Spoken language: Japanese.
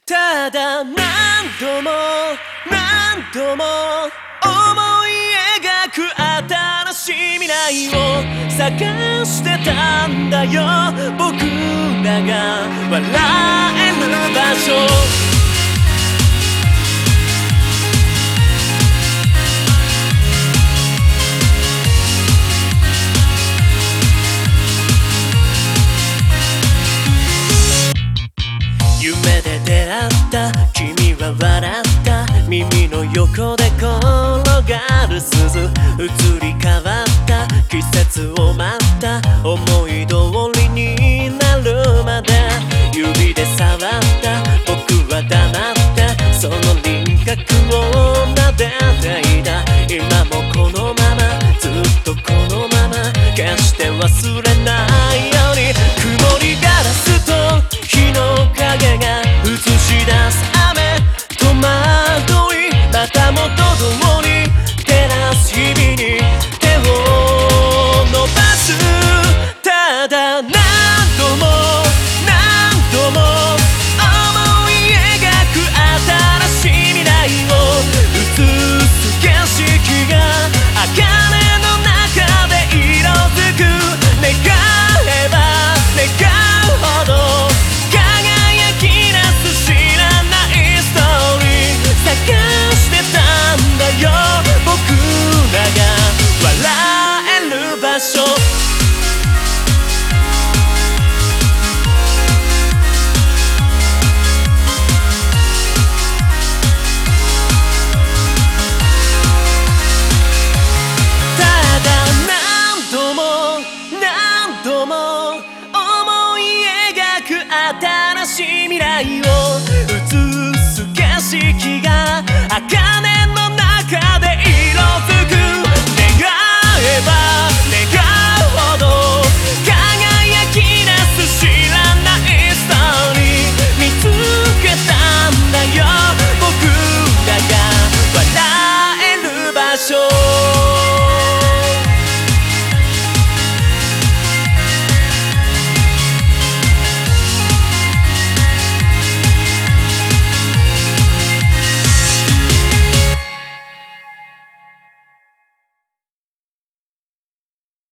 ただ何度も何度も思い描く新しい未来を探してたんだよ。僕らが笑える場所。夢で出会った君は笑った。耳の横で転がる鈴、移り変わった季節を待った。思い通りになるまで指で触った僕は黙ってその輪郭を撫でていた。今もこのままずっとこのまま決して忘れないように。曇りガラスと日の影が映し出す雨戸惑い、またもと共に照らす日々に手を伸ばす。ただ何度も何度も思い描く新しい未来を映す景色が茜の中で色づく。願えば願うほど輝き出す知らないストーリー探してたんだよ。僕らが笑える場所。ただ何度も何度も思い描く新しい未来を映す景色が茜